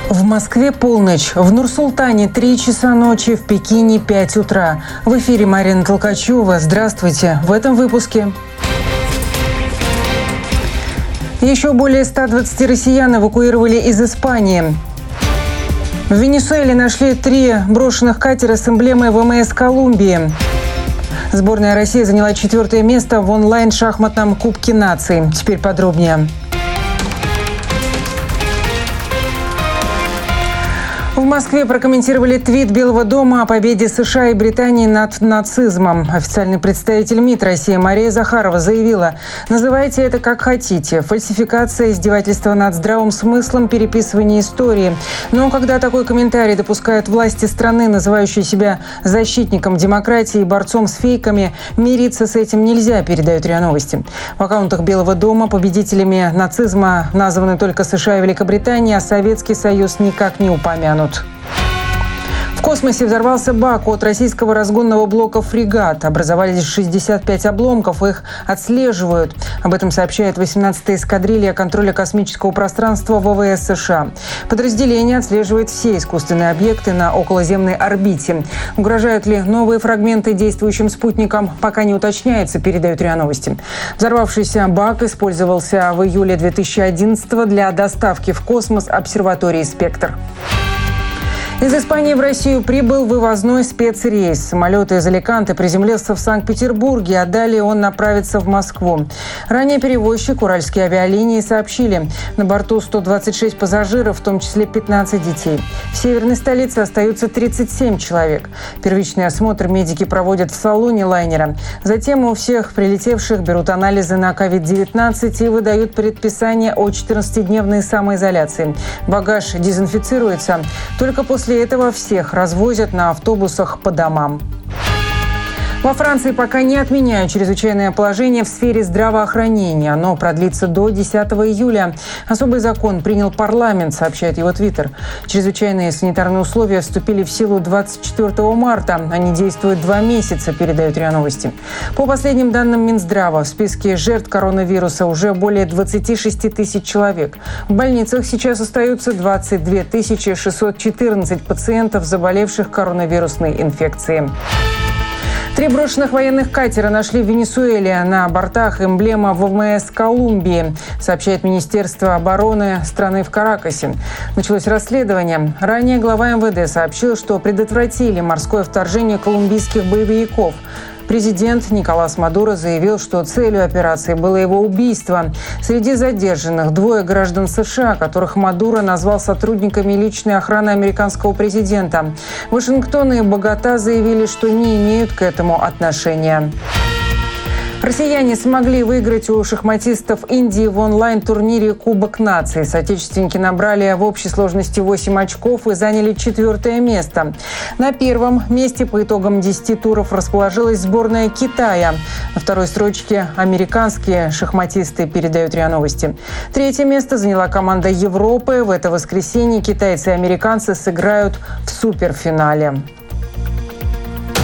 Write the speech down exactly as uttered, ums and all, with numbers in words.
В Москве полночь, в Нур-Султане три часа ночи, в Пекине пять утра. В эфире Марина Толкачева. Здравствуйте. В этом выпуске. Еще более ста двадцати россиян эвакуировали из Испании. В Венесуэле нашли три брошенных катера с эмблемой ВМС Колумбии. Сборная России заняла четвертое место в онлайн-шахматном Кубке наций. Теперь подробнее. В Москве прокомментировали твит Белого дома о победе США и Британии над нацизмом. Официальный представитель МИД России Мария Захарова заявила: «Называйте это как хотите. Фальсификация, издевательство над здравым смыслом, переписывание истории. Но когда такой комментарий допускают власти страны, называющие себя защитником демократии и борцом с фейками, мириться с этим нельзя», передают РИА Новости. В аккаунтах Белого дома победителями нацизма названы только США и Великобритания, а Советский Союз никак не упомянут. В космосе взорвался бак от российского разгонного блока «Фрегат». Образовались шестьдесят пять обломков, их отслеживают. Об этом сообщает восемнадцатая эскадрилья контроля космического пространства ВВС США. Подразделение отслеживает все искусственные объекты на околоземной орбите. Угрожают ли новые фрагменты действующим спутникам, пока не уточняется, передают РИА Новости. Взорвавшийся бак использовался в июле две тысячи одиннадцатого для доставки в космос обсерватории «Спектр». Из Испании в Россию прибыл вывозной спецрейс. Самолет из Аликанте приземлился в Санкт-Петербурге, а далее он направится в Москву. Ранее перевозчик «Уральские авиалинии» сообщили: на борту сто двадцать шесть пассажиров, в том числе пятнадцать детей. В северной столице остаются тридцать семь человек. Первичный осмотр медики проводят в салоне лайнера. Затем у всех прилетевших берут анализы на ковид девятнадцать и выдают предписание о четырнадцатидневной самоизоляции. Багаж дезинфицируется. Только после После этого всех развозят на автобусах по домам. Во Франции пока не отменяют чрезвычайное положение в сфере здравоохранения. Оно продлится до десятого июля. Особый закон принял парламент, сообщает его Твиттер. Чрезвычайные санитарные условия вступили в силу двадцать четвёртого марта. Они действуют два месяца, передают РИА Новости. По последним данным Минздрава, в списке жертв коронавируса уже более двадцати шести тысяч человек. В больницах сейчас остаются двадцать две тысячи шестьсот четырнадцать пациентов, заболевших коронавирусной инфекцией. Три брошенных военных катера нашли в Венесуэле. На бортах эмблема ВМС Колумбии, сообщает Министерство обороны страны в Каракасе. Началось расследование. Ранее глава эм вэ дэ сообщил, что предотвратили морское вторжение колумбийских боевиков. Президент Николас Мадуро заявил, что целью операции было его убийство. Среди задержанных двое граждан США, которых Мадуро назвал сотрудниками личной охраны американского президента. Вашингтон и Богота заявили, что не имеют к этому отношения. Россияне смогли выиграть у шахматистов Индии в онлайн-турнире Кубок наций. Соотечественники набрали в общей сложности восемь очков и заняли четвертое место. На первом месте по итогам десяти туров расположилась сборная Китая. На второй строчке американские шахматисты, передают РИА Новости. Третье место заняла команда Европы. В это воскресенье китайцы и американцы сыграют в суперфинале.